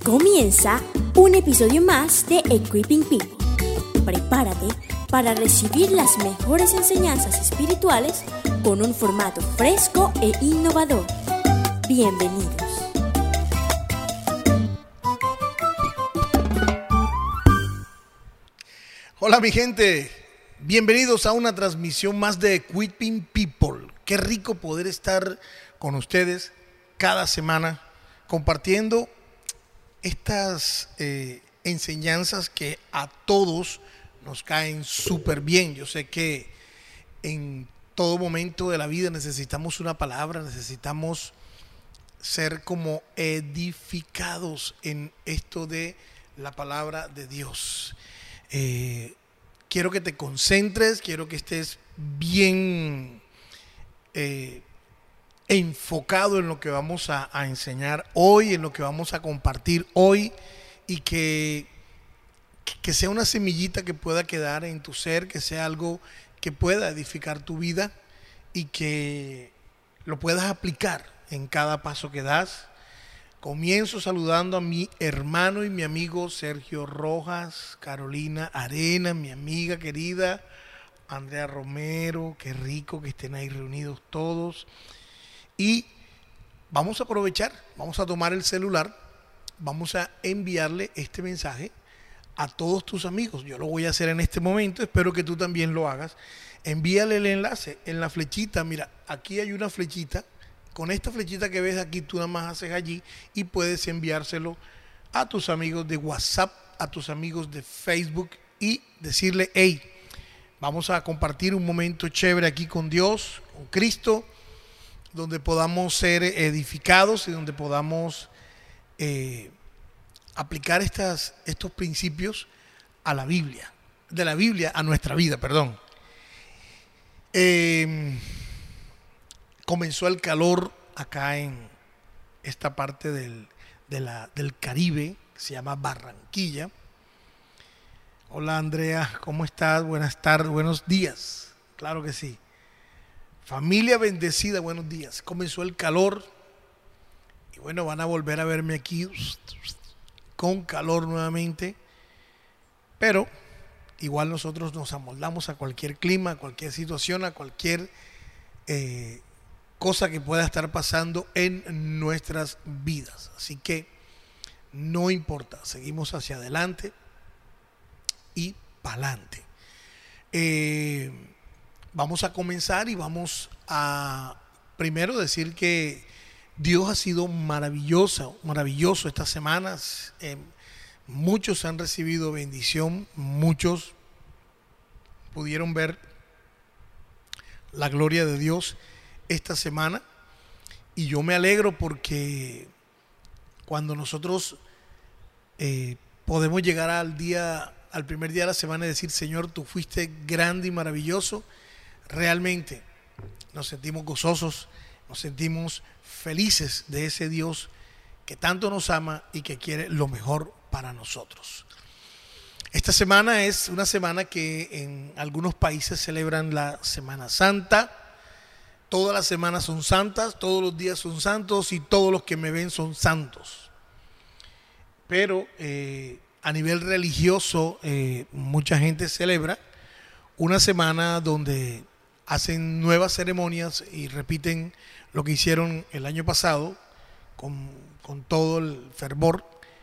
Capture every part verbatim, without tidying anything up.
Comienza un episodio más de Equipping People. Prepárate para recibir las mejores enseñanzas espirituales con un formato fresco e innovador. Bienvenidos. Hola mi gente, bienvenidos a una transmisión más de Equipping People. Qué rico poder estar con ustedes cada semana compartiendo estas eh, enseñanzas que a todos nos caen súper bien. Yo sé que en todo momento de la vida necesitamos una palabra, necesitamos ser como edificados en esto de la palabra de Dios. Eh, quiero que te concentres, quiero que estés bien eh, enfocado en lo que vamos a, a enseñar hoy, en lo que vamos a compartir hoy, y que, que sea una semillita que pueda quedar en tu ser, que sea algo que pueda edificar tu vida y que lo puedas aplicar en cada paso que das. Comienzo saludando a mi hermano y mi amigo Sergio Rojas, Carolina Arena, mi amiga querida Andrea Romero. Qué rico que estén ahí reunidos todos. Y vamos a aprovechar, vamos a tomar el celular, vamos a enviarle este mensaje a todos tus amigos. Yo lo voy a hacer en este momento, espero que tú también lo hagas. Envíale el enlace en la flechita. Mira, aquí hay una flechita. Con esta flechita que ves aquí, tú nada más haces allí y puedes enviárselo a tus amigos de WhatsApp, a tus amigos de Facebook y decirle: hey, vamos a compartir un momento chévere aquí con Dios, con Cristo, donde podamos ser edificados y donde podamos eh, aplicar estas, estos principios a la Biblia, de la Biblia a nuestra vida, perdón. Eh, comenzó el calor acá en esta parte del, de la, del Caribe, que se llama Barranquilla. Hola Andrea, ¿cómo estás? Buenas tardes, buenos días. Claro que sí. Familia bendecida, buenos días. Comenzó el calor y bueno, van a volver a verme aquí con calor nuevamente, pero igual nosotros nos amoldamos a cualquier clima, a cualquier situación, a cualquier eh, cosa que pueda estar pasando en nuestras vidas. Así que no importa, seguimos hacia adelante y pa'lante. Eh, vamos a comenzar y vamos a primero decir que Dios ha sido maravilloso, maravilloso estas semanas. Eh, muchos han recibido bendición, muchos pudieron ver la gloria de Dios esta semana, y yo me alegro porque cuando nosotros eh, podemos llegar al día, al primer día de la semana y decir: Señor, tú fuiste grande y maravilloso, realmente nos sentimos gozosos, nos sentimos felices de ese Dios que tanto nos ama y que quiere lo mejor para nosotros. Esta semana es una semana que en algunos países celebran la Semana Santa. Todas las semanas son santas, todos los días son santos y todos los que me ven son santos. Pero eh, a nivel religioso eh, mucha gente celebra una semana donde hacen nuevas ceremonias y repiten lo que hicieron el año pasado con, con todo el fervor,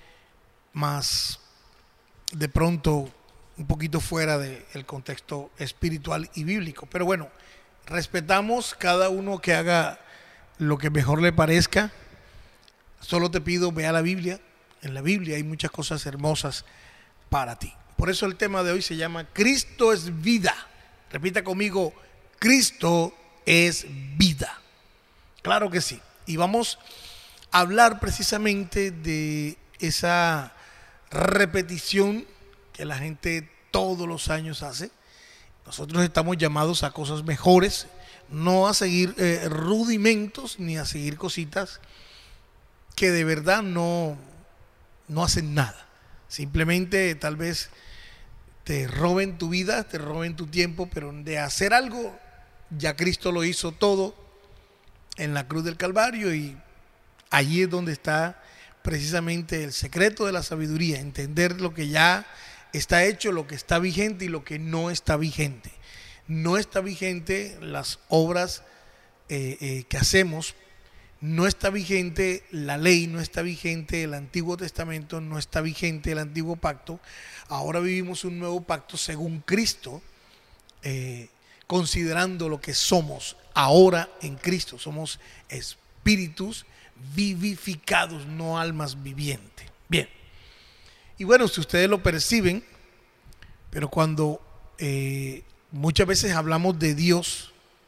más de pronto un poquito fuera del contexto espiritual y bíblico. Pero bueno, respetamos cada uno que haga lo que mejor le parezca. Solo te pido, ve a la Biblia. En la Biblia hay muchas cosas hermosas para ti. Por eso el tema de hoy se llama Cristo es vida. Repita conmigo: Cristo es vida. Claro que sí. Y vamos a hablar precisamente de esa repetición que la gente todos los años hace. Nosotros estamos llamados a cosas mejores, no a seguir eh, rudimentos ni a seguir cositas que de verdad no, no hacen nada. Simplemente tal vez te roben tu vida, te roben tu tiempo, pero de hacer algo, ya Cristo lo hizo todo en la cruz del Calvario, y allí es donde está precisamente el secreto de la sabiduría, entender lo que ya está hecho, lo que está vigente y lo que no está vigente. No está vigente las obras eh, eh, que hacemos, no está vigente la ley, no está vigente el Antiguo Testamento, no está vigente el Antiguo Pacto. Ahora vivimos un nuevo pacto según Cristo, eh, considerando lo que somos ahora en Cristo. Somos espíritus vivificados, no almas vivientes. Bien, y bueno, si ustedes lo perciben, pero cuando eh, muchas veces hablamos de Dios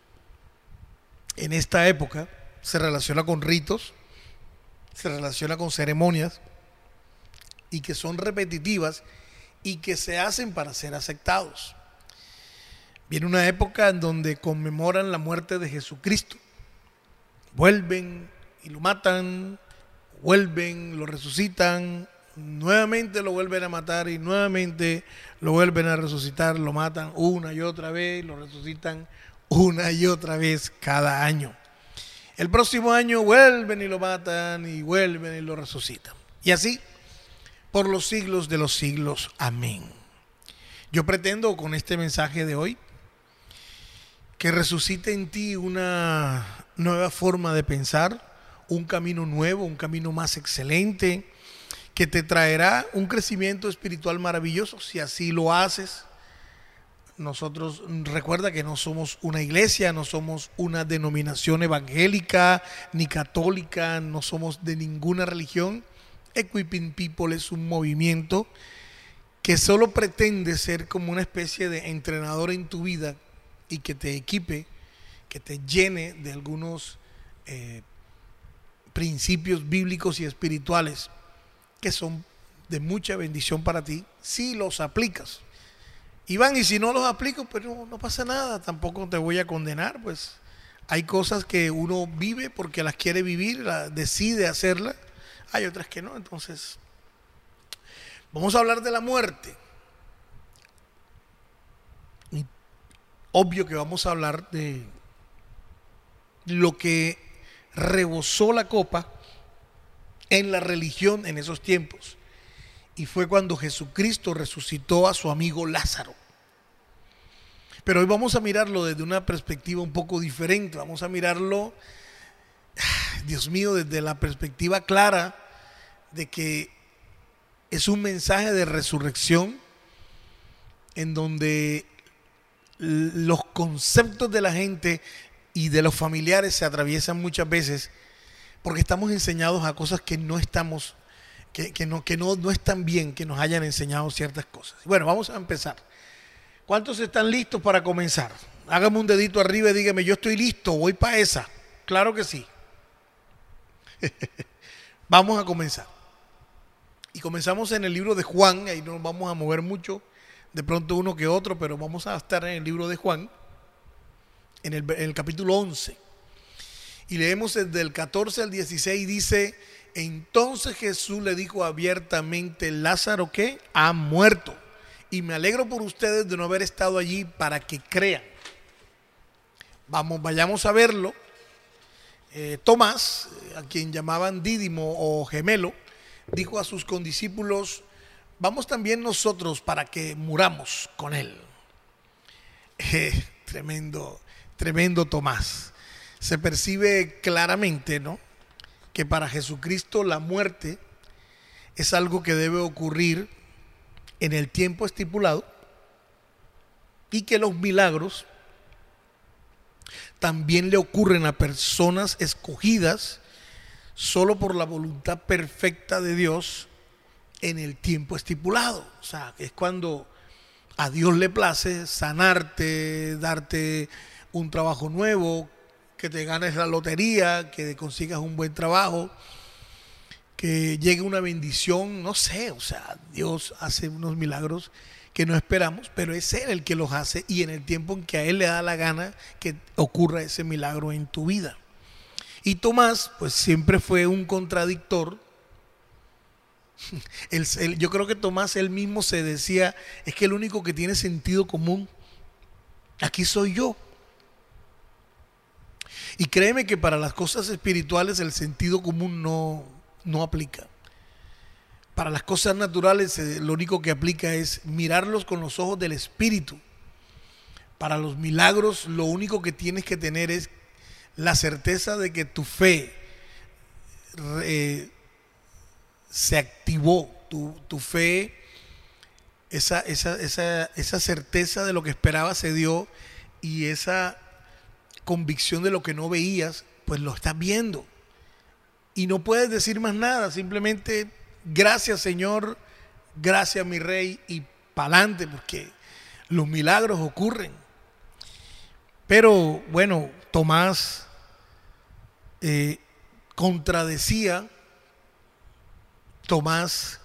en esta época, se relaciona con ritos, se relaciona con ceremonias y que son repetitivas y que se hacen para ser aceptados. Viene una época en donde conmemoran la muerte de Jesucristo, vuelven y lo matan, vuelven, lo resucitan, nuevamente lo vuelven a matar y nuevamente lo vuelven a resucitar, lo matan una y otra vez, lo resucitan una y otra vez cada año. El próximo año vuelven y lo matan y vuelven y lo resucitan. Y así por los siglos de los siglos. Amén. Yo pretendo con este mensaje de hoy que resucite en ti una nueva forma de pensar, un camino nuevo, un camino más excelente, que te traerá un crecimiento espiritual maravilloso si así lo haces. Nosotros, recuerda que no somos una iglesia, no somos una denominación evangélica ni católica, no somos de ninguna religión. Equipping People es un movimiento que solo pretende ser como una especie de entrenador en tu vida y que te equipe, que te llene de algunos eh, principios bíblicos y espirituales que son de mucha bendición para ti si los aplicas. Iván, y si no los aplico, pues no, no pasa nada, tampoco te voy a condenar, pues hay cosas que uno vive porque las quiere vivir, la, decide hacerlas, hay otras que no. Entonces, vamos a hablar de la muerte. Y obvio que vamos a hablar de lo que rebosó la copa en la religión en esos tiempos. Y fue cuando Jesucristo resucitó a su amigo Lázaro. Pero hoy vamos a mirarlo desde una perspectiva un poco diferente. Vamos a mirarlo, Dios mío, desde la perspectiva clara de que es un mensaje de resurrección en donde los conceptos de la gente y de los familiares se atraviesan muchas veces porque estamos enseñados a cosas que no estamos Que, que, no, que no, no están bien que nos hayan enseñado ciertas cosas. Bueno, vamos a empezar. ¿Cuántos están listos para comenzar? Hágame un dedito arriba y dígame, yo estoy listo, voy para esa. Claro que sí. Vamos a comenzar. Y comenzamos en el libro de Juan, ahí no nos vamos a mover mucho, de pronto uno que otro, pero vamos a estar en el libro de Juan, en el, en el capítulo once. Y leemos desde el catorce al dieciséis, dice: entonces Jesús le dijo abiertamente, Lázaro, ¿qué? Ha muerto. Y me alegro por ustedes de no haber estado allí para que crean. Vamos, vayamos a verlo. Eh, Tomás, a quien llamaban Dídimo o Gemelo, dijo a sus condiscípulos, vamos también nosotros para que muramos con él. Eh, tremendo, tremendo Tomás. Se percibe claramente, ¿no?, que para Jesucristo la muerte es algo que debe ocurrir en el tiempo estipulado y que los milagros también le ocurren a personas escogidas solo por la voluntad perfecta de Dios en el tiempo estipulado. O sea, es cuando a Dios le place sanarte, darte un trabajo nuevo, que te ganes la lotería, que consigas un buen trabajo, que llegue una bendición, no sé, o sea, Dios hace unos milagros que no esperamos, pero es Él el que los hace y en el tiempo en que a Él le da la gana que ocurra ese milagro en tu vida. Y Tomás, pues siempre fue un contradictor. Él, él, yo creo que Tomás él mismo se decía, es que el único que tiene sentido común aquí soy yo. Y créeme que para las cosas espirituales el sentido común no, no aplica. para las cosas naturales eh, lo único que aplica es mirarlos con los ojos del Espíritu. Para los milagros lo único que tienes que tener es la certeza de que tu fe eh, se activó, tu, tu fe, esa, esa, esa, esa certeza de lo que esperabas se dio, y esa convicción de lo que no veías, pues lo estás viendo. Y no puedes decir más nada, simplemente gracias Señor, gracias mi Rey, y pa'lante, porque los milagros ocurren. Pero bueno, Tomás eh, contradecía, Tomás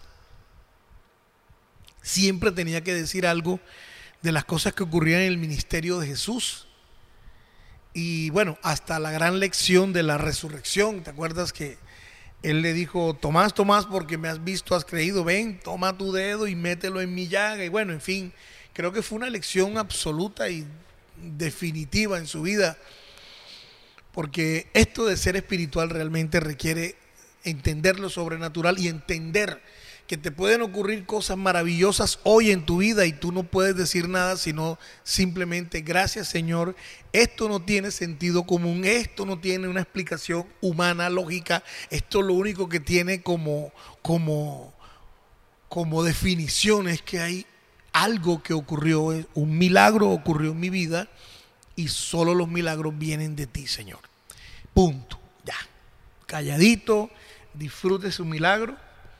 siempre tenía que decir algo de las cosas que ocurrían en el ministerio de Jesús. Y bueno, hasta la gran lección de la resurrección. ¿Te acuerdas que él le dijo: Tomás, Tomás, porque me has visto, has creído, ven, toma tu dedo y mételo en mi llaga? Y bueno, en fin, creo que fue una lección absoluta y definitiva en su vida, porque esto de ser espiritual realmente requiere entender lo sobrenatural y entender que te pueden ocurrir cosas maravillosas hoy en tu vida y tú no puedes decir nada sino simplemente gracias Señor, esto no tiene sentido común, esto no tiene una explicación humana, lógica, esto lo único que tiene como, como, como definición es que hay algo que ocurrió, un milagro ocurrió en mi vida y solo los milagros vienen de ti, Señor. Punto. Ya. Calladito, disfrute su milagro,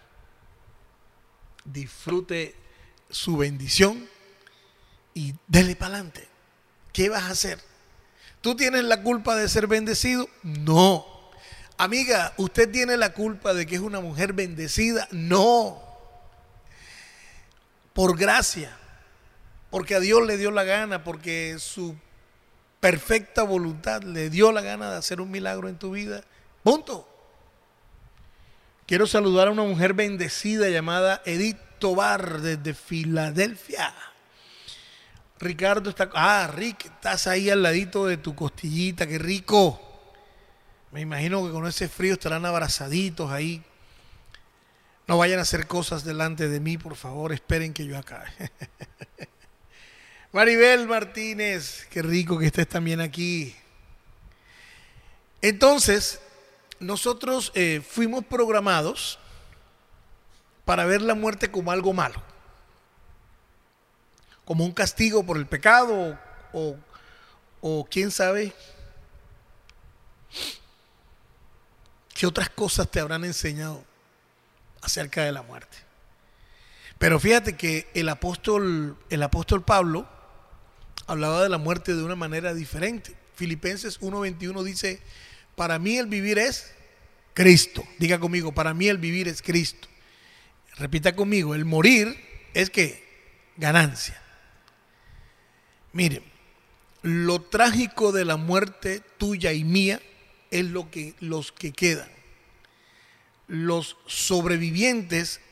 disfrute su bendición y dele para adelante. ¿Qué vas a hacer? ¿Tú tienes la culpa de ser bendecido? No. Amiga, ¿usted tiene la culpa de que es una mujer bendecida? No. Por gracia, porque a Dios le dio la gana, porque su perfecta voluntad le dio la gana de hacer un milagro en tu vida. Punto. Quiero saludar a una mujer bendecida llamada Edith Tobar desde Filadelfia. Ricardo está... Ah, Rick, estás ahí al ladito de tu costillita, qué rico. Me imagino que con ese frío estarán abrazaditos ahí. No vayan a hacer cosas delante de mí, por favor, esperen que yo acabe. Maribel Martínez, qué rico que estés también aquí. Entonces, nosotros eh, fuimos programados para ver la muerte como algo malo, como un castigo por el pecado, o, o, o quién sabe qué otras cosas te habrán enseñado acerca de la muerte. Pero fíjate que el apóstol, el apóstol Pablo hablaba de la muerte de una manera diferente. Filipenses uno veintiuno dice: para mí el vivir es Cristo. Diga conmigo: para mí el vivir es Cristo. Repita conmigo: el morir es ¿qué? Ganancia. Miren, lo trágico de la muerte tuya y mía es lo que los que quedan. Los sobrevivientes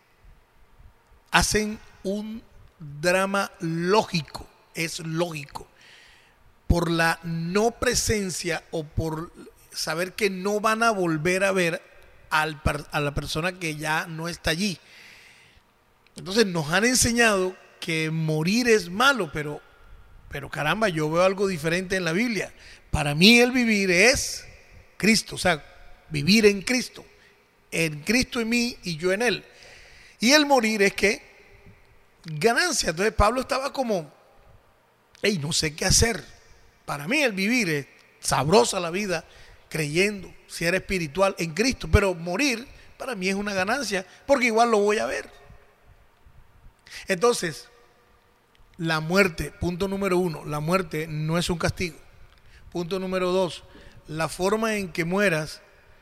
hacen un drama lógico, es lógico, por la no presencia o por saber que no van a volver a ver al, a la persona que ya no está allí. Entonces nos han enseñado que morir es malo, pero, pero caramba, yo veo algo diferente en la Biblia. Para mí el vivir es Cristo, o sea, vivir en Cristo. En Cristo en mí y yo en Él. Y el morir es que ganancia. Entonces Pablo estaba como, hey, no sé qué hacer. Para mí el vivir es sabrosa la vida, creyendo, si era espiritual en Cristo. Pero morir para mí es una ganancia, porque igual lo voy a ver. Entonces, la muerte, punto número uno, la muerte no es un castigo. Punto número dos, la forma en que mueras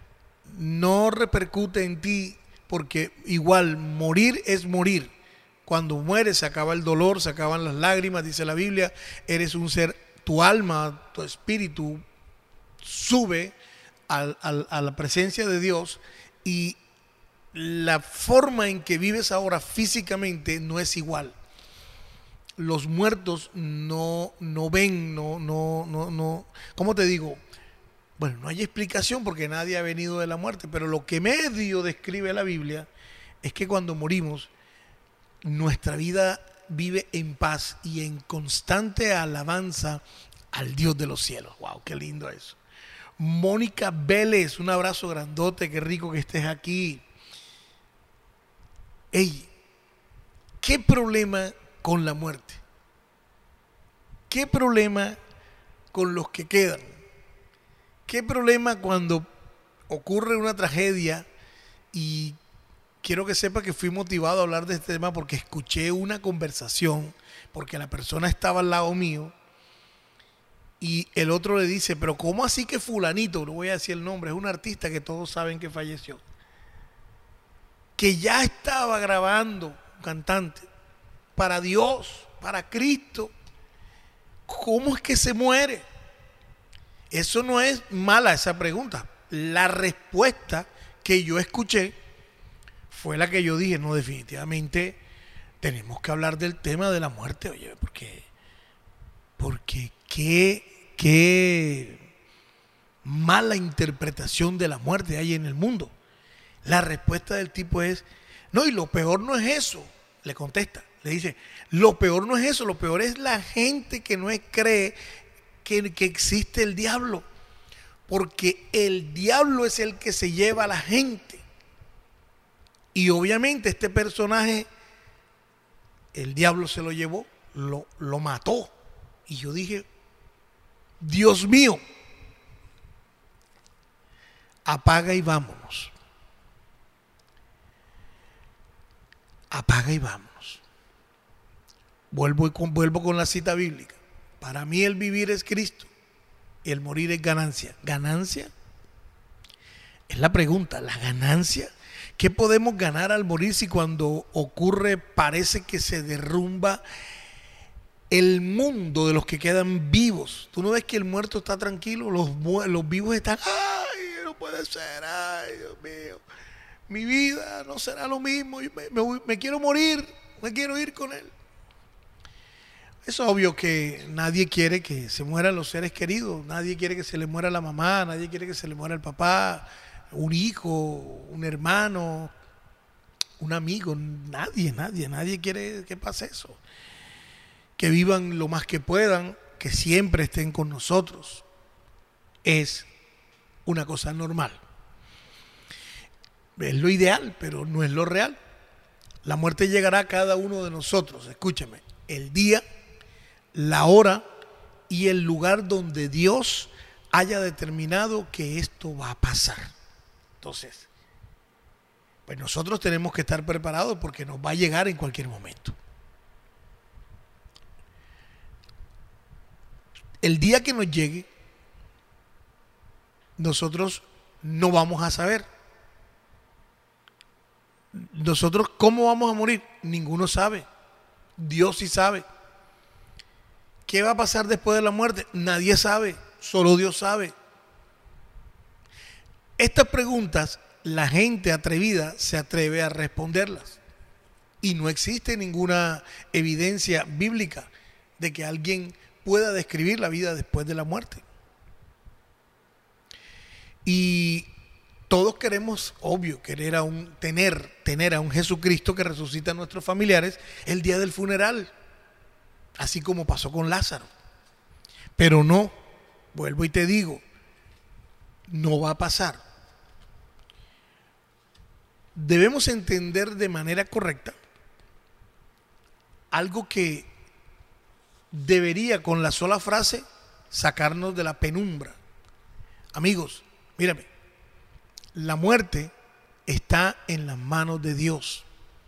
no repercute en ti, porque igual morir es morir. Cuando mueres se acaba el dolor, se acaban las lágrimas, dice la Biblia. Eres un ser, tu alma, tu espíritu sube al, al, a la presencia de Dios, y la forma en que vives ahora físicamente no es igual. Los muertos no, no ven, no, no, no, no, ¿cómo te digo? Bueno, no hay explicación porque nadie ha venido de la muerte, pero lo que medio describe la Biblia es que cuando morimos, nuestra vida vive en paz y en constante alabanza al Dios de los cielos. ¡Wow! ¡Qué lindo eso! Mónica Vélez, un abrazo grandote, qué rico que estés aquí. Ey, ¿qué problema con la muerte? ¿Qué problema con los que quedan? ¿Qué problema cuando ocurre una tragedia? Y quiero que sepa que fui motivado a hablar de este tema porque escuché una conversación, porque la persona estaba al lado mío y el otro le dice, pero ¿cómo así que fulanito? No voy a decir el nombre, es un artista que todos saben que falleció, que ya estaba grabando, un cantante, para Dios, para Cristo. ¿Cómo es que se muere? Eso no es mala esa pregunta. La respuesta que yo escuché fue la que yo dije, no, definitivamente tenemos que hablar del tema de la muerte, oye, porque, porque qué, qué mala interpretación de la muerte hay en el mundo. La respuesta del tipo es, no, y lo peor no es eso, le contesta, le dice, lo peor no es eso, lo peor es la gente que no es, cree que, que existe el diablo, porque el diablo es el que se lleva a la gente. Y obviamente este personaje, el diablo se lo llevó, lo, lo mató. Y yo dije, Dios mío, apaga y vámonos. Apaga y vámonos. Vuelvo, y con, vuelvo con la cita bíblica. Para mí el vivir es Cristo y el morir es ganancia. ¿Ganancia? Es la pregunta, ¿la ganancia? ¿Qué podemos ganar al morir si cuando ocurre parece que se derrumba el mundo de los que quedan vivos? ¿Tú no ves que el muerto está tranquilo? Los, los vivos están, ¡ay, no puede ser! ¡Ay, Dios mío! Mi vida no será lo mismo. Me, me, me quiero morir, me quiero ir con él. Es obvio que nadie quiere que se mueran los seres queridos. Nadie quiere que se le muera la mamá, nadie quiere que se le muera el papá, un hijo, un hermano, un amigo. Nadie, nadie, nadie quiere que pase eso. Que vivan lo más que puedan, que siempre estén con nosotros. Es una cosa normal. Es lo ideal, pero no es lo real. La muerte llegará a cada uno de nosotros. Escúcheme, el día, la hora y el lugar donde Dios haya determinado que esto va a pasar. Entonces, pues nosotros tenemos que estar preparados porque nos va a llegar en cualquier momento. El día que nos llegue, nosotros no vamos a saber. Nosotros, ¿cómo vamos a morir? Ninguno sabe. Dios sí sabe. ¿Qué va a pasar después de la muerte? Nadie sabe. Solo Dios sabe. Estas preguntas, la gente atrevida se atreve a responderlas. Y no existe ninguna evidencia bíblica de que alguien pueda describir la vida después de la muerte. Y todos queremos, obvio, querer a un, tener, tener a un Jesucristo que resucita a nuestros familiares el día del funeral, así como pasó con Lázaro. Pero no, vuelvo y te digo, no va a pasar. Debemos entender de manera correcta algo que debería con la sola frase sacarnos de la penumbra. Amigos, mírame, la muerte está en las manos de Dios.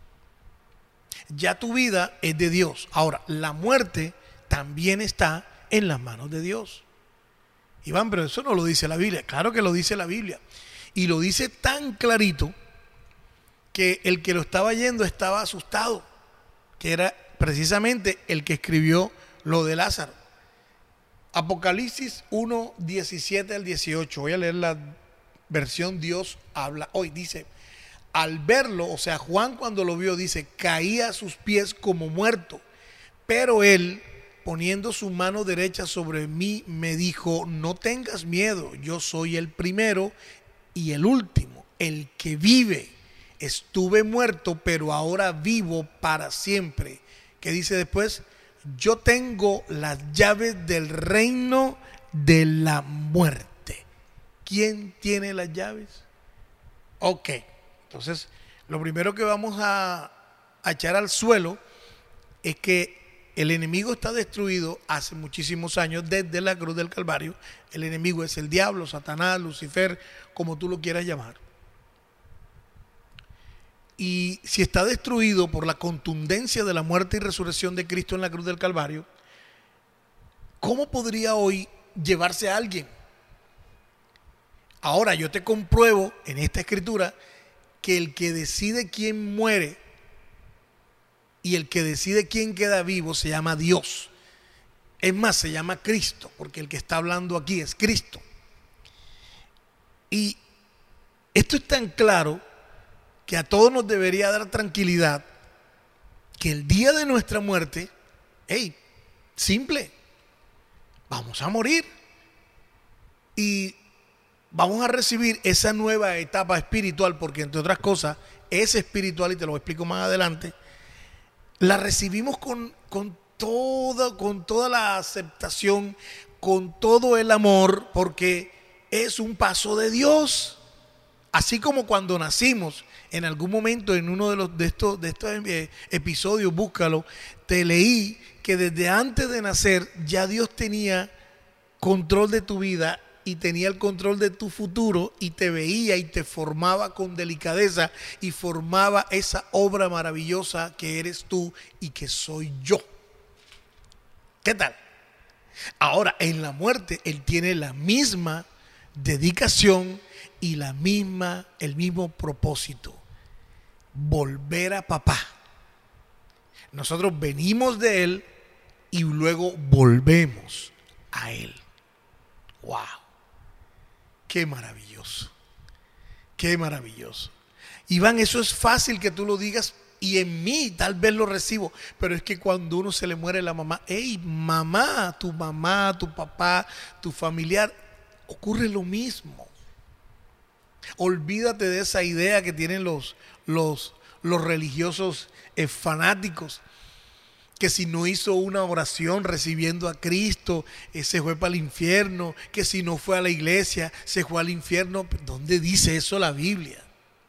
Ya tu vida es de Dios. Ahora, la muerte también está en las manos de Dios. Iván, pero eso no lo dice la Biblia. Claro que lo dice la Biblia. Y lo dice tan clarito que el que lo estaba yendo estaba asustado, que era precisamente el que escribió lo de Lázaro. Apocalipsis uno, diecisiete al dieciocho. Voy a leer la versión Dios habla hoy. Dice, al verlo, o sea, Juan cuando lo vio, dice, caía a sus pies como muerto. Pero él, poniendo su mano derecha sobre mí, me dijo, no tengas miedo, yo soy el primero y el último, el que vive. estuve muerto, pero ahora vivo para siempre. ¿Qué dice después? Yo tengo las llaves del reino de la muerte. ¿Quién tiene las llaves? Ok, entonces lo primero que vamos a, a echar al suelo es que el enemigo está destruido hace muchísimos años desde la cruz del Calvario. El enemigo es el diablo, Satanás, Lucifer, como tú lo quieras llamar. Y si está destruido por la contundencia de la muerte y resurrección de Cristo en la cruz del Calvario, ¿cómo podría hoy llevarse a alguien? Ahora yo te compruebo en esta escritura que el que decide quién muere y el que decide quién queda vivo se llama Dios. Es más, se llama Cristo, porque el que está hablando aquí es Cristo. Y esto es tan claro que a todos nos debería dar tranquilidad que el día de nuestra muerte, hey, simple, vamos a morir y vamos a recibir esa nueva etapa espiritual, porque entre otras cosas es espiritual y te lo explico más adelante. La recibimos con, con, toda, con toda la aceptación, con todo el amor, porque es un paso de Dios. Así como cuando nacimos, en algún momento en uno de, los, de estos, de estos eh, episodios, búscalo, te leí que desde antes de nacer ya Dios tenía control de tu vida y tenía el control de tu futuro y te veía y te formaba con delicadeza y formaba esa obra maravillosa que eres tú y que soy yo. ¿Qué tal? Ahora, en la muerte, Él tiene la misma dedicación y la misma, el mismo propósito: volver a papá. Nosotros venimos de Él y luego volvemos a Él. ¡Wow! ¡Qué maravilloso! ¡Qué maravilloso! Iván, eso es fácil que tú lo digas y en mí tal vez lo recibo, pero es que cuando uno se le muere la mamá, ¡hey, mamá! Tu mamá, tu papá, tu familiar, ocurre lo mismo. Olvídate de esa idea que tienen los, los, los religiosos eh, fanáticos, que si no hizo una oración recibiendo a Cristo, eh, se fue para el infierno, que si no fue a la iglesia, se fue al infierno. ¿Dónde dice eso la Biblia?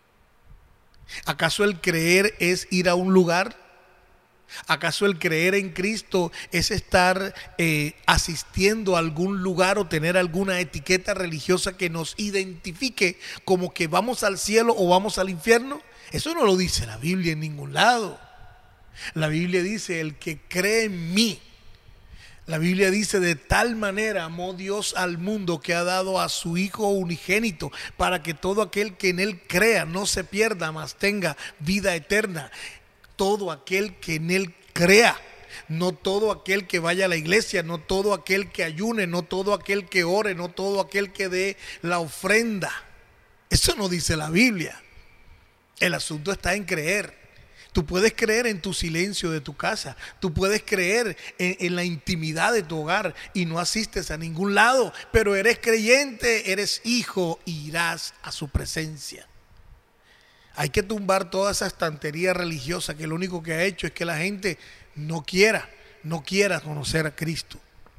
¿Acaso el creer es ir a un lugar? ¿Acaso el creer en Cristo es estar eh, asistiendo a algún lugar o tener alguna etiqueta religiosa que nos identifique como que vamos al cielo o vamos al infierno? Eso no lo dice la Biblia en ningún lado. La Biblia dice: el que cree en mí. La Biblia dice: de tal manera amó Dios al mundo que ha dado a su Hijo unigénito, para que todo aquel que en Él crea no se pierda, mas tenga vida eterna. Todo aquel que en Él crea, no todo aquel que vaya a la iglesia, no todo aquel que ayune, no todo aquel que ore, no todo aquel que dé la ofrenda. Eso no dice la Biblia. El asunto está en creer. Tú puedes creer en tu silencio de tu casa, tú puedes creer en, en la intimidad de tu hogar y no asistes a ningún lado, pero eres creyente, eres hijo y irás a su presencia. Hay que tumbar toda esa estantería religiosa que lo único que ha hecho es que la gente no quiera, no quiera conocer a Cristo.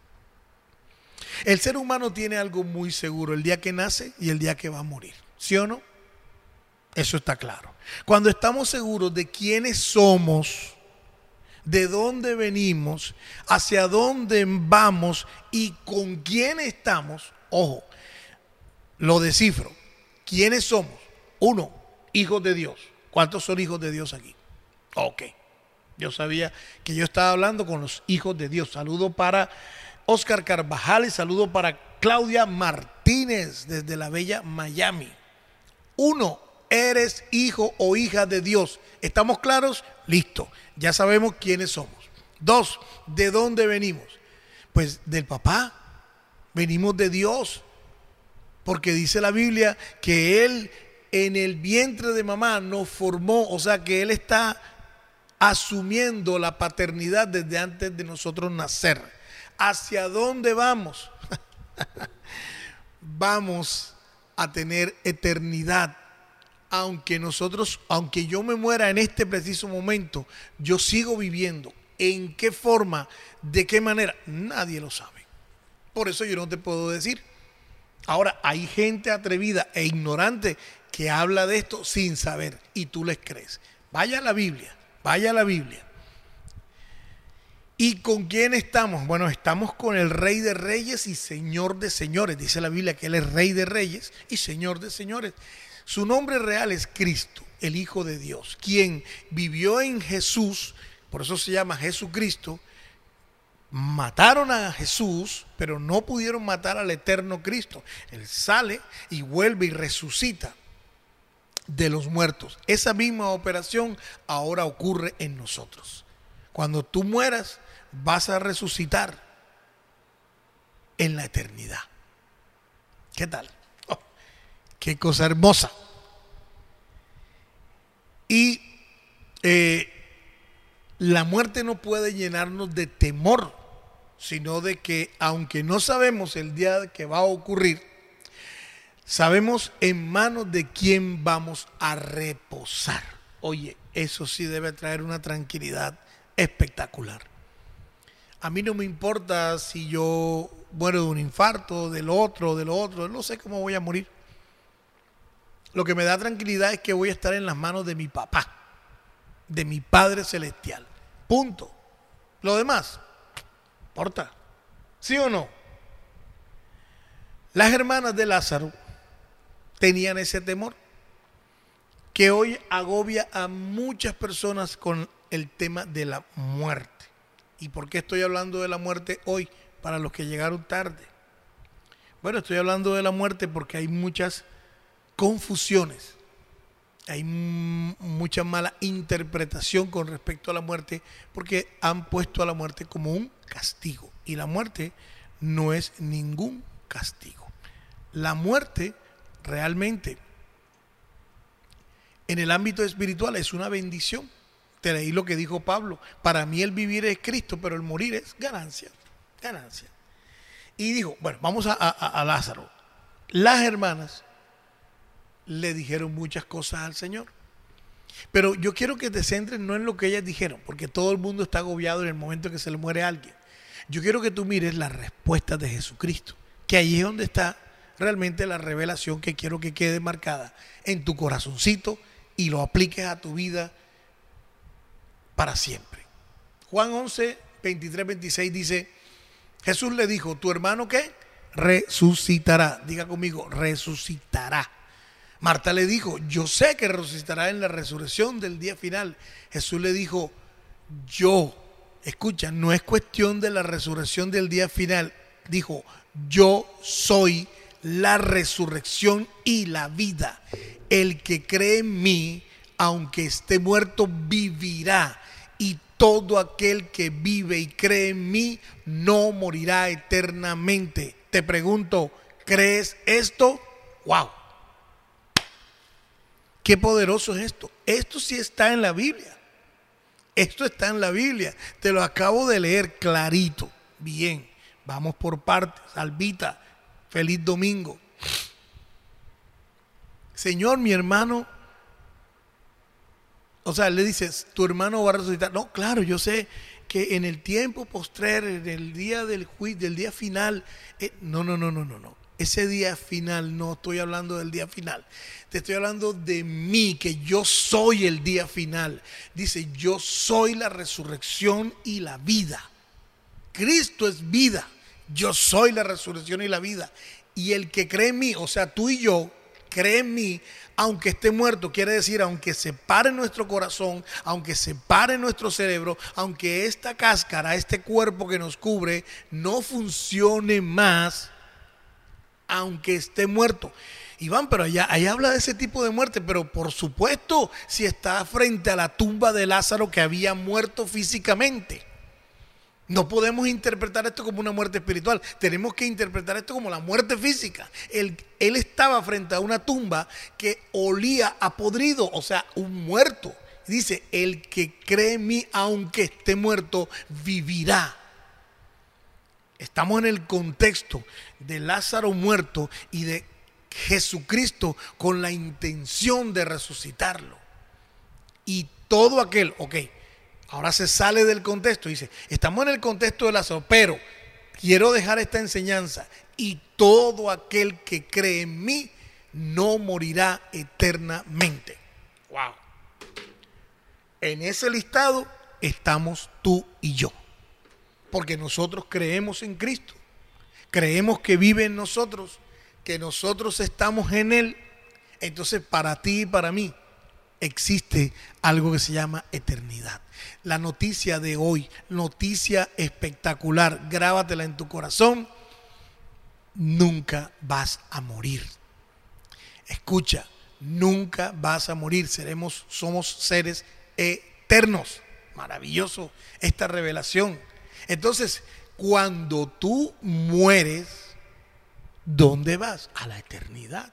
El ser humano tiene algo muy seguro: el día que nace y el día que va a morir. ¿Sí o no? Eso está claro. Cuando estamos seguros de quiénes somos, de dónde venimos, hacia dónde vamos y con quién estamos, ojo, lo descifro. ¿Quiénes somos? Uno, hijos de Dios. ¿Cuántos son hijos de Dios aquí? Ok. Yo sabía que yo estaba hablando con los hijos de Dios. Saludo para Oscar Carvajal y saludo para Claudia Martínez desde la bella Miami. Uno, eres hijo o hija de Dios. ¿Estamos claros? Listo. Ya sabemos quiénes somos. Dos, ¿de dónde venimos? Pues del papá. Venimos de Dios. Porque dice la Biblia que Él en el vientre de mamá nos formó. O sea que Él está asumiendo la paternidad desde antes de nosotros nacer. ¿Hacia dónde vamos? Vamos a tener eternidad aunque nosotros, aunque yo me muera en este preciso momento, yo sigo viviendo. ¿En qué forma? ¿De qué manera? Nadie lo sabe. Por eso yo no te puedo decir. Ahora, hay gente atrevida e ignorante que habla de esto sin saber y tú les crees. Vaya a la Biblia, vaya a la Biblia. ¿Y con quién estamos? Bueno, estamos con el Rey de Reyes y Señor de Señores. Dice la Biblia que Él es Rey de Reyes y Señor de Señores. Su nombre real es Cristo, el Hijo de Dios, quien vivió en Jesús, por eso se llama Jesucristo. Mataron a Jesús, pero no pudieron matar al eterno Cristo. Él sale y vuelve y resucita de los muertos. Esa misma operación ahora ocurre en nosotros. Cuando tú mueras, vas a resucitar en la eternidad. ¿Qué tal? Oh, qué cosa hermosa. Y eh, la muerte no puede llenarnos de temor, sino de que, aunque no sabemos el día que va a ocurrir, sabemos en manos de quién vamos a reposar. Oye, eso sí debe traer una tranquilidad espectacular. A mí no me importa si yo muero de un infarto, del otro, del otro, no sé cómo voy a morir. Lo que me da tranquilidad es que voy a estar en las manos de mi papá, de mi Padre Celestial. Punto. Lo demás, importa. ¿Sí o no? Las hermanas de Lázaro tenían ese temor que hoy agobia a muchas personas con el tema de la muerte. ¿Y por qué estoy hablando de la muerte hoy? Para los que llegaron tarde. Bueno, estoy hablando de la muerte porque hay muchas confusiones. Hay m- mucha mala interpretación con respecto a la muerte porque han puesto a la muerte como un castigo. Y la muerte no es ningún castigo. La muerte realmente en el ámbito espiritual es una bendición. Te leí lo que dijo Pablo. Para mí el vivir es Cristo, pero el morir es ganancia. Ganancia. Y dijo, bueno, vamos a, a, a Lázaro. Las hermanas le dijeron muchas cosas al Señor. Pero yo quiero que te centres no en lo que ellas dijeron, porque todo el mundo está agobiado en el momento que se le muere a alguien. Yo quiero que tú mires las respuestas de Jesucristo, que ahí es donde está realmente la revelación que quiero que quede marcada en tu corazoncito y lo apliques a tu vida para siempre. Juan once, veintitrés, veintiséis dice, Jesús le dijo, ¿tu hermano qué? Resucitará. Diga conmigo, resucitará. Marta le dijo, yo sé que resucitará en la resurrección del día final. Jesús le dijo, yo, escucha, no es cuestión de la resurrección del día final. Dijo, yo soy la resurrección y la vida. El que cree en mí, aunque esté muerto, vivirá. Y todo aquel que vive y cree en mí no morirá eternamente. Te pregunto, ¿crees esto? ¡Wow! Qué poderoso es esto. Esto sí está en la Biblia. Esto está en la Biblia. Te lo acabo de leer clarito. Bien, vamos por partes. Albita, feliz domingo. Señor, mi hermano, o sea, le dices, tu hermano va a resucitar. No, claro, yo sé que en el tiempo postrer, en el día del juicio, del día final, eh, no, no, no, no, no, no. Ese día final, no estoy hablando del día final. Te estoy hablando de mí, que yo soy el día final. Dice, yo soy la resurrección y la vida. Cristo es vida. Yo soy la resurrección y la vida. Y el que cree en mí, o sea, tú y yo, cree en mí, aunque esté muerto, quiere decir, aunque se pare nuestro corazón, aunque se pare nuestro cerebro, aunque esta cáscara, este cuerpo que nos cubre, no funcione más, aunque esté muerto. Iván, pero allá, allá habla de ese tipo de muerte, pero por supuesto, si está frente a la tumba de Lázaro que había muerto físicamente. No podemos interpretar esto como una muerte espiritual, tenemos que interpretar esto como la muerte física. Él, él estaba frente a una tumba que olía a podrido, o sea, un muerto. Dice, el que cree en mí, aunque esté muerto, vivirá. Estamos en el contexto de Lázaro muerto y de Jesucristo con la intención de resucitarlo. Y todo aquel, ok, ahora se sale del contexto, dice, estamos en el contexto de Lázaro, pero quiero dejar esta enseñanza, y todo aquel que cree en mí no morirá eternamente. Wow. En ese listado estamos tú y yo, porque nosotros creemos en Cristo, creemos que vive en nosotros, que nosotros estamos en Él. Entonces para ti y para mí existe algo que se llama eternidad. La noticia de hoy, noticia espectacular, grábatela en tu corazón: nunca vas a morir. Escucha, nunca vas a morir. Seremos, somos seres eternos. Maravilloso esta revelación. Entonces, cuando tú mueres, ¿dónde vas? A la eternidad.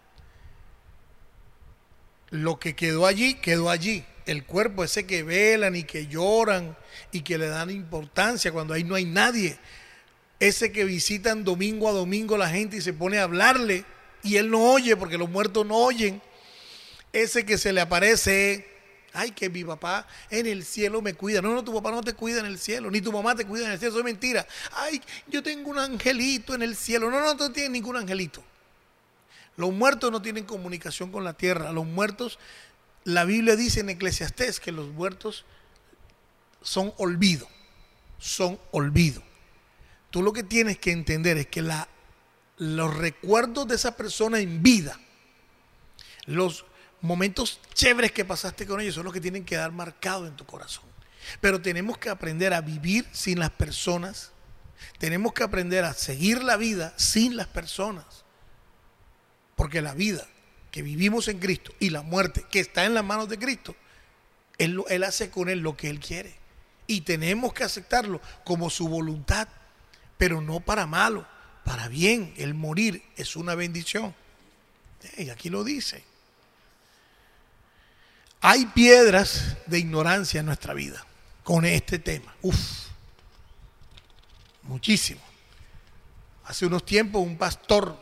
Lo que quedó allí, quedó allí. El cuerpo ese que velan y que lloran y que le dan importancia cuando ahí no hay nadie. Ese que visitan domingo a domingo la gente y se pone a hablarle y él no oye porque los muertos no oyen. Ese que se le aparece, ay, que mi papá en el cielo me cuida. No, no, tu papá no te cuida en el cielo, ni tu mamá te cuida en el cielo, eso es mentira. Ay, yo tengo un angelito en el cielo. No, no, no tienes ningún angelito. Los muertos no tienen comunicación con la tierra. Los muertos, la Biblia dice en Eclesiastés que los muertos son olvido, son olvido. Tú lo que tienes que entender es que la, los recuerdos de esa persona en vida, los momentos chéveres que pasaste con ellos son los que tienen que quedar marcados en tu corazón. Pero tenemos que aprender a vivir sin las personas. Tenemos que aprender a seguir la vida sin las personas. Porque la vida que vivimos en Cristo y la muerte que está en las manos de Cristo, Él, él hace con Él lo que Él quiere. Y tenemos que aceptarlo como su voluntad, pero no para malo, para bien. El morir es una bendición. Y aquí lo dice. Hay piedras de ignorancia en nuestra vida con este tema. Uf, muchísimo. Hace unos tiempos un pastor,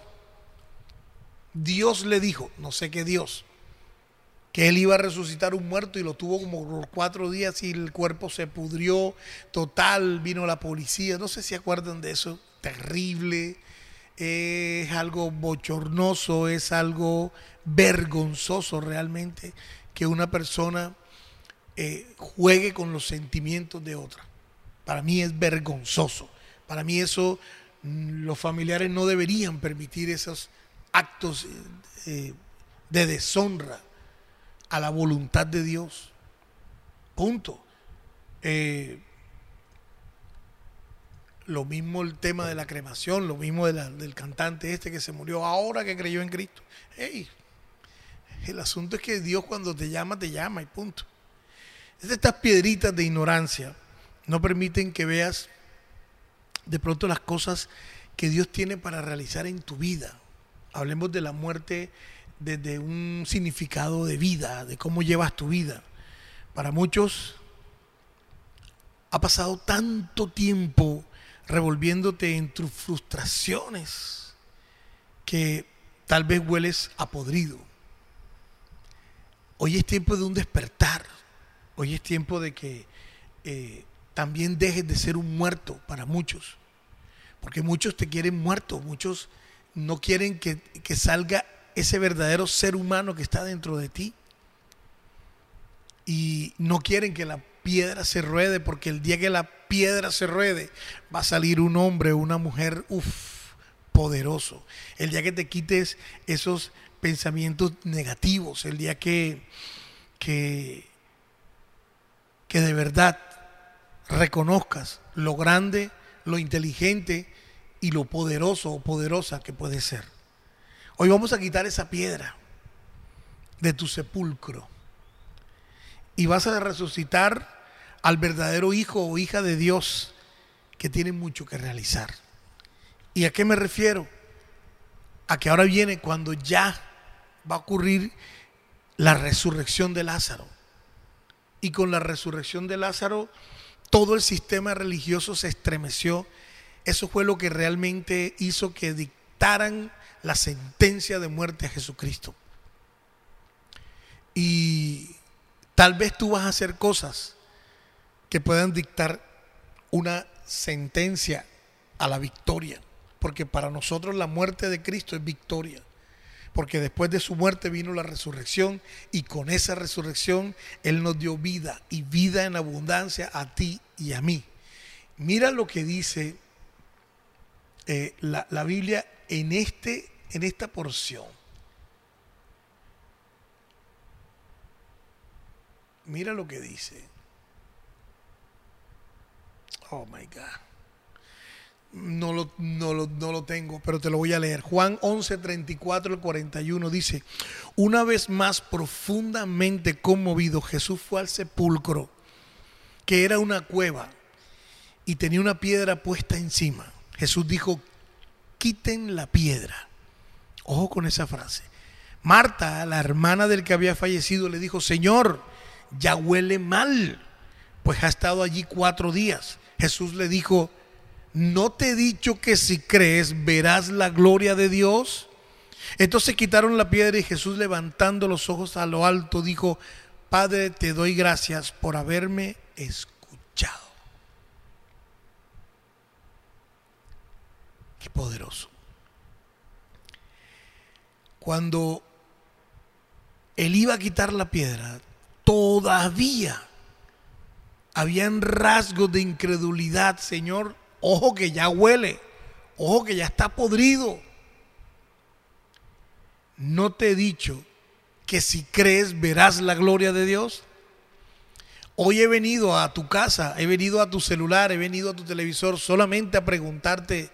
Dios le dijo, no sé qué Dios, que él iba a resucitar un muerto y lo tuvo como por cuatro días y el cuerpo se pudrió total, vino la policía, no sé si acuerdan de eso, terrible, es algo bochornoso, es algo vergonzoso realmente que una persona eh, juegue con los sentimientos de otra. Para mí es vergonzoso, para mí eso, los familiares no deberían permitir esos actos eh, de deshonra a la voluntad de Dios. Punto. Eh, lo mismo el tema de la cremación, lo mismo de la, del cantante este que se murió ahora que creyó en Cristo. Hey, el asunto es que Dios cuando te llama, te llama y punto. Estas piedritas de ignorancia no permiten que veas de pronto las cosas que Dios tiene para realizar en tu vida. Hablemos de la muerte desde un significado de vida, de cómo llevas tu vida. Para muchos ha pasado tanto tiempo revolviéndote en tus frustraciones que tal vez hueles a podrido. Hoy es tiempo de un despertar. Hoy es tiempo de que eh, también dejes de ser un muerto para muchos. Porque muchos te quieren muerto, muchos no quieren que, que salga ese verdadero ser humano que está dentro de ti. Y no quieren que la piedra se ruede, porque el día que la piedra se ruede va a salir un hombre o una mujer, uff, poderoso. El día que te quites esos pensamientos negativos, el día que, que, que de verdad reconozcas lo grande, lo inteligente y lo poderoso o poderosa que puede ser. Hoy vamos a quitar esa piedra de tu sepulcro y vas a resucitar al verdadero hijo o hija de Dios que tiene mucho que realizar. ¿Y a qué me refiero? A que ahora viene cuando ya va a ocurrir la resurrección de Lázaro. Y con la resurrección de Lázaro todo el sistema religioso se estremeció. Eso fue lo que realmente hizo que dictaran la sentencia de muerte a Jesucristo. Y tal vez tú vas a hacer cosas que puedan dictar una sentencia a la victoria, porque para nosotros la muerte de Cristo es victoria, porque después de su muerte vino la resurrección, y con esa resurrección Él nos dio vida, y vida en abundancia a ti y a mí. Mira lo que dice eh, la, la Biblia en, este, en esta porción. Mira lo que dice. Oh my God. No lo, no, lo, no lo tengo, pero te lo voy a leer. Juan once, treinta y cuatro al cuarenta y uno dice: una vez más, profundamente conmovido, Jesús fue al sepulcro, que era una cueva, y tenía una piedra puesta encima. Jesús dijo: quiten la piedra. Ojo con esa frase. Marta, la hermana del que había fallecido, le dijo: Señor, ya huele mal, pues ha estado allí cuatro días. Jesús le dijo: ¿no te he dicho que si crees verás la gloria de Dios? Entonces quitaron la piedra, y Jesús, levantando los ojos a lo alto, dijo: Padre, te doy gracias por haberme escuchado. Qué poderoso. Cuando Él iba a quitar la piedra, todavía habían rasgos de incredulidad. Señor, ojo que ya huele, ojo que ya está podrido. ¿No te he dicho que si crees verás la gloria de Dios? Hoy he venido a tu casa, he venido a tu celular, he venido a tu televisor solamente a preguntarte: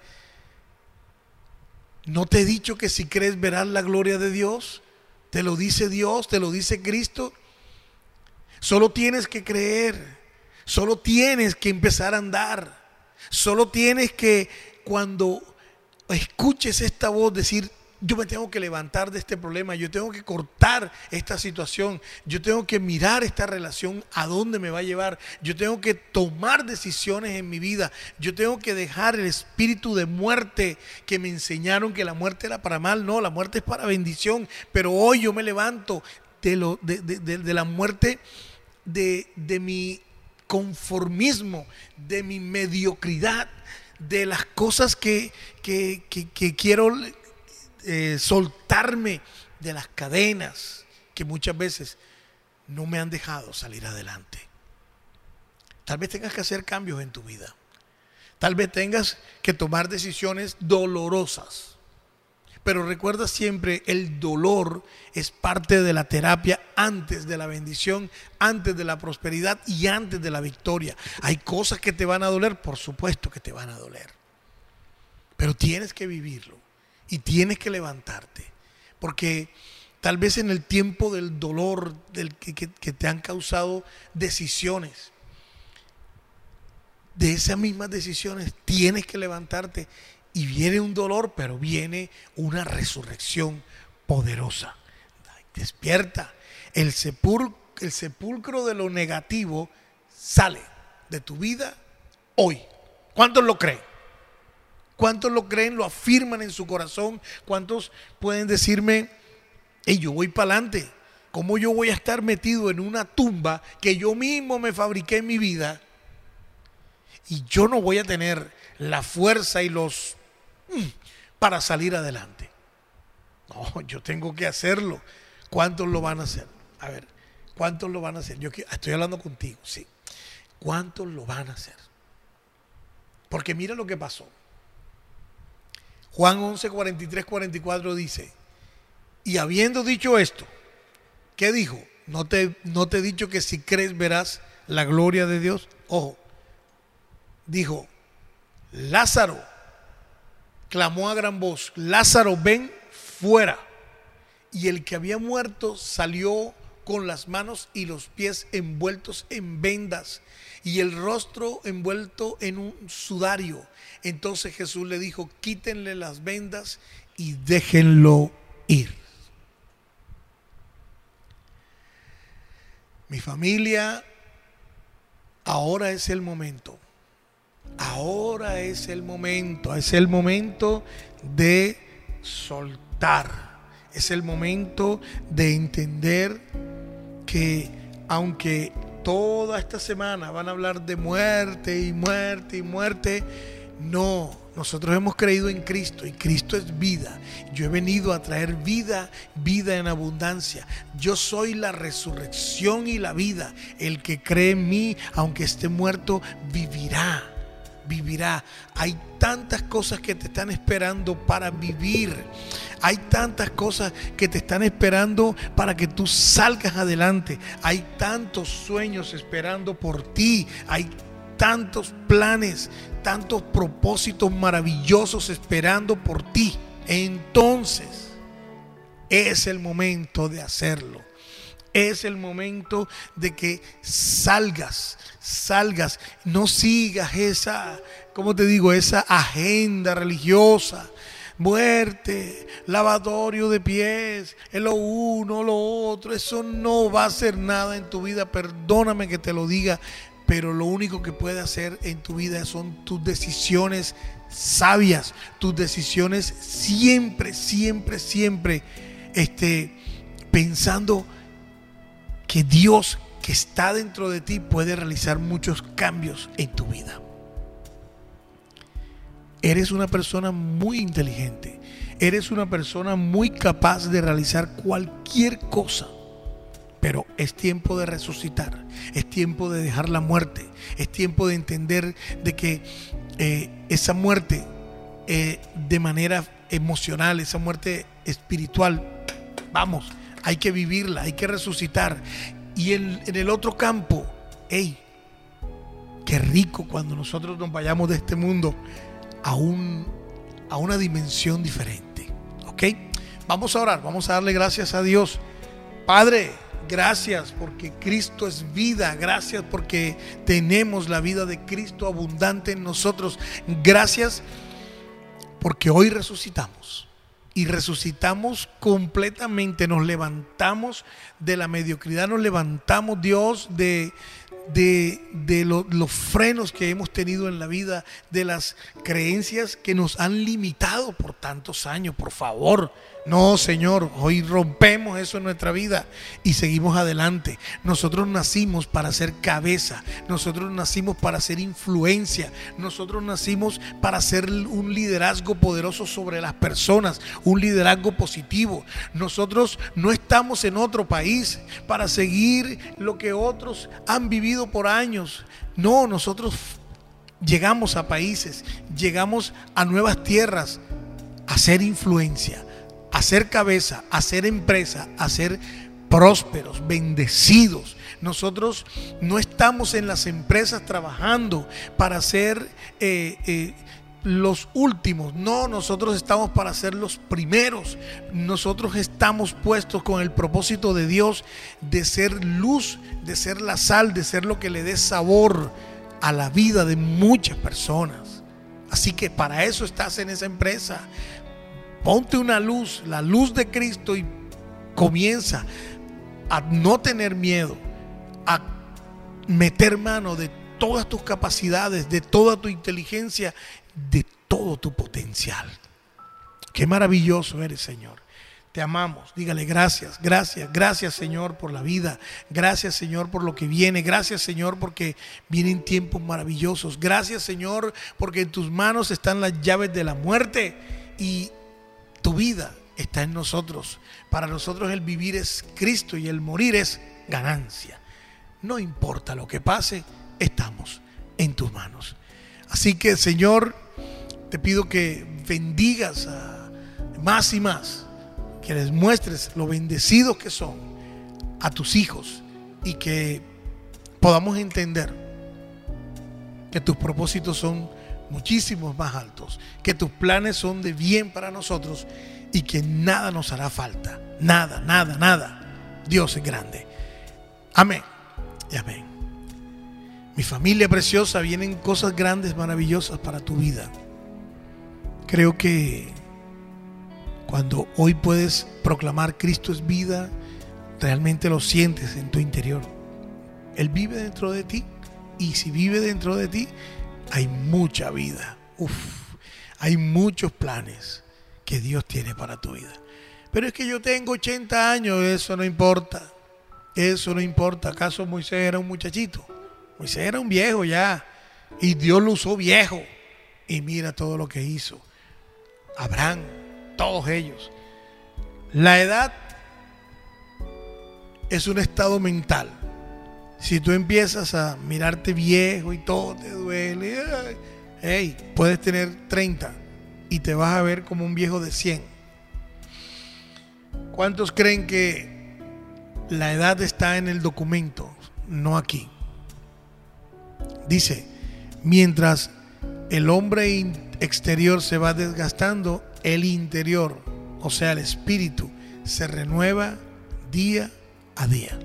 ¿no te he dicho que si crees verás la gloria de Dios? Te lo dice Dios, te lo dice Cristo. Solo tienes que creer, solo tienes que empezar a andar. Solo tienes que, cuando escuches esta voz, decir: yo me tengo que levantar de este problema, yo tengo que cortar esta situación, yo tengo que mirar esta relación a dónde me va a llevar, yo tengo que tomar decisiones en mi vida, yo tengo que dejar el espíritu de muerte que me enseñaron que la muerte era para mal. No, la muerte es para bendición. Pero hoy yo me levanto de, lo, de, de, de, de la muerte de, de mi conformismo, de mi mediocridad, de las cosas que, que, que, que quiero eh, soltarme, de las cadenas que muchas veces no me han dejado salir adelante. Tal vez tengas que hacer cambios en tu vida, tal vez tengas que tomar decisiones dolorosas. Pero recuerda siempre, el dolor es parte de la terapia antes de la bendición, antes de la prosperidad y antes de la victoria. Hay cosas que te van a doler, por supuesto que te van a doler. Pero tienes que vivirlo y tienes que levantarte. Porque tal vez en el tiempo del dolor del que, que, que te han causado decisiones, de esas mismas decisiones tienes que levantarte. Y viene un dolor, pero viene una resurrección poderosa. Despierta. El sepulcro, el sepulcro de lo negativo sale de tu vida hoy. ¿Cuántos lo creen? ¿Cuántos lo creen? Lo afirman en su corazón. ¿Cuántos pueden decirme: hey, yo voy para adelante? ¿Cómo yo voy a estar metido en una tumba que yo mismo me fabriqué en mi vida? Y yo no voy a tener la fuerza y los para salir adelante. No, yo tengo que hacerlo. ¿Cuántos lo van a hacer? A ver, ¿cuántos lo van a hacer? Yo estoy hablando contigo, sí. ¿Cuántos lo van a hacer? Porque mira lo que pasó. Juan once, cuarenta y tres, cuarenta y cuatro dice: y habiendo dicho esto, ¿qué dijo? ¿No te, no te he dicho que si crees verás la gloria de Dios? Ojo, dijo: Lázaro, clamó a gran voz: Lázaro, ven fuera. Y el que había muerto salió con las manos y los pies envueltos en vendas y el rostro envuelto en un sudario. Entonces Jesús le dijo: quítenle las vendas y déjenlo ir. Mi familia, ahora es el momento. Ahora es el momento, es el momento de soltar. Es el momento de entender que aunque toda esta semana van a hablar de muerte y muerte y muerte, no, nosotros hemos creído en Cristo y Cristo es vida. Yo he venido a traer vida, vida en abundancia. Yo soy la resurrección y la vida. El que cree en mí, aunque esté muerto, vivirá, vivirá. Hay tantas cosas que te están esperando para vivir. Hay tantas cosas que te están esperando para que tú salgas adelante. Hay tantos sueños esperando por ti. Hay tantos planes, tantos propósitos maravillosos esperando por ti. Entonces, es el momento de hacerlo. Es el momento de que salgas, salgas. No sigas esa, ¿cómo te digo? Esa agenda religiosa. Muerte, lavatorio de pies, lo uno, lo otro. Eso no va a hacer nada en tu vida. Perdóname que te lo diga, pero lo único que puede hacer en tu vida son tus decisiones sabias, tus decisiones siempre, siempre, siempre este, pensando que Dios que está dentro de ti puede realizar muchos cambios en tu vida. Eres una persona muy inteligente, eres una persona muy capaz de realizar cualquier cosa. Pero es tiempo de resucitar, es tiempo de dejar la muerte, es tiempo de entender de que eh, esa muerte eh, de manera emocional, esa muerte espiritual, vamos, hay que vivirla, hay que resucitar. Y en, en el otro campo, hey, qué rico cuando nosotros nos vayamos de este mundo a, un, a una dimensión diferente, ¿ok? Vamos a orar, vamos a darle gracias a Dios. Padre, gracias porque Cristo es vida. Gracias porque tenemos la vida de Cristo abundante en nosotros. Gracias porque hoy resucitamos. Y resucitamos completamente. Nos levantamos de la mediocridad. Nos levantamos, Dios, de, de, de lo, los frenos que hemos tenido en la vida. De las creencias que nos han limitado por tantos años. Por favor, no, Señor, hoy rompemos eso en nuestra vida y seguimos adelante. Nosotros nacimos para ser cabeza, nosotros nacimos para ser influencia, nosotros nacimos para ser un liderazgo poderoso sobre las personas, un liderazgo positivo. Nosotros no estamos en otro país para seguir lo que otros han vivido por años. No, nosotros llegamos a países, llegamos a nuevas tierras a ser influencia, a ser cabeza, a ser empresa, a ser prósperos, bendecidos. Nosotros no estamos en las empresas trabajando para ser eh, eh, los últimos. No, nosotros estamos para ser los primeros. Nosotros estamos puestos con el propósito de Dios de ser luz, de ser la sal, de ser lo que le dé sabor a la vida de muchas personas. Así que para eso estás en esa empresa. Ponte una luz, la luz de Cristo, y comienza a no tener miedo, a meter mano de todas tus capacidades, de toda tu inteligencia, de todo tu potencial. Qué maravilloso eres, Señor. Te amamos. Dígale gracias, gracias, gracias, Señor, por la vida. Gracias, Señor, por lo que viene. Gracias, Señor, porque vienen tiempos maravillosos. Gracias, Señor, porque en tus manos están las llaves de la muerte y tu vida está en nosotros. Para nosotros el vivir es Cristo y el morir es ganancia. No importa lo que pase, estamos en tus manos. Así que, Señor, te pido que bendigas a más y más, que les muestres lo bendecidos que son a tus hijos y que podamos entender que tus propósitos son muchísimos más altos, que tus planes son de bien para nosotros y que nada nos hará falta, nada, nada, nada. Dios es grande. Amén y amén. Mi familia preciosa, vienen cosas grandes, maravillosas para tu vida. Creo que cuando hoy puedes proclamar Cristo es vida, realmente lo sientes en tu interior. Él vive dentro de ti, y si vive dentro de ti, hay mucha vida. Uf, hay muchos planes que Dios tiene para tu vida. Pero es que yo tengo ochenta años, eso no importa. Eso no importa. ¿Acaso Moisés era un muchachito? Moisés era un viejo ya. Y Dios lo usó viejo. Y mira todo lo que hizo. Abraham, todos ellos. La edad es un estado mental. Si tú empiezas a mirarte viejo y todo te duele, hey, puedes tener treinta y te vas a ver como un viejo de cien. ¿Cuántos creen que la edad está en el documento, no aquí? Dice, mientras el hombre exterior se va desgastando, el interior, o sea, el espíritu, se renueva día a día.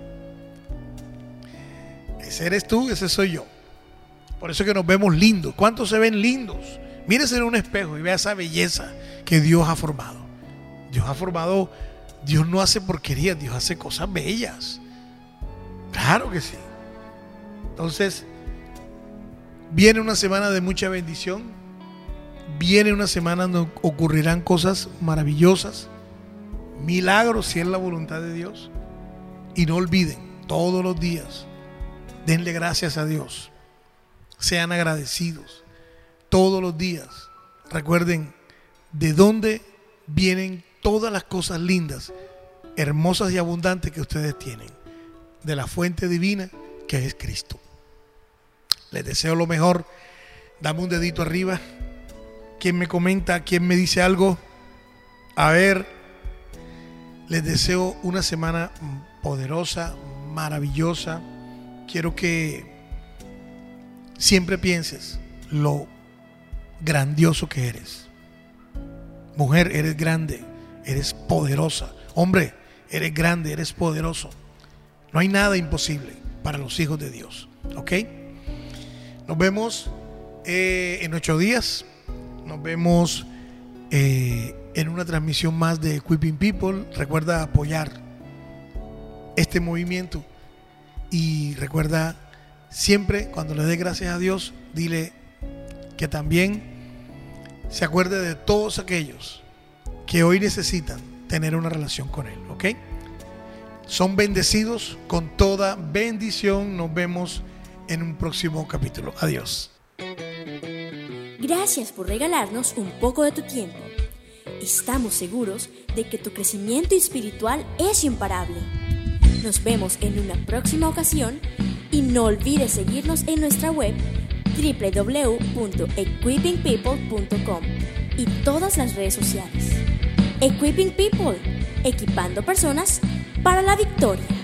Ese eres tú, ese soy yo. Por eso es que nos vemos lindos. ¿Cuántos se ven lindos? Mírese en un espejo y vea esa belleza que Dios ha formado. Dios ha formado, Dios no hace porquerías, Dios hace cosas bellas. Claro que sí. Entonces, viene una semana de mucha bendición. Viene una semana donde ocurrirán cosas maravillosas, milagros si es la voluntad de Dios. Y no olviden, todos los días, denle gracias a Dios. Sean agradecidos todos los días. Recuerden de dónde vienen todas las cosas lindas, hermosas y abundantes que ustedes tienen. De la fuente divina que es Cristo. Les deseo lo mejor. Dame un dedito arriba. ¿Quién me comenta? ¿Quién me dice algo? A ver. Les deseo una semana poderosa, maravillosa. Quiero que siempre pienses lo grandioso que eres. Mujer, eres grande, eres poderosa. Hombre, eres grande, eres poderoso. No hay nada imposible para los hijos de Dios. ¿Ok? Nos vemos eh, en ocho días. Nos vemos eh, en una transmisión más de Equipping People. Recuerda apoyar este movimiento. Y recuerda siempre, cuando le des gracias a Dios, dile que también se acuerde de todos aquellos que hoy necesitan tener una relación con Él. ¿Ok? Son bendecidos con toda bendición. Nos vemos en un próximo capítulo. Adiós. Gracias por regalarnos un poco de tu tiempo. Estamos seguros de que tu crecimiento espiritual es imparable. Nos vemos en una próxima ocasión y no olvides seguirnos en nuestra web doble u doble u doble u punto equipping people punto com y todas las redes sociales. Equipping People, equipando personas para la victoria.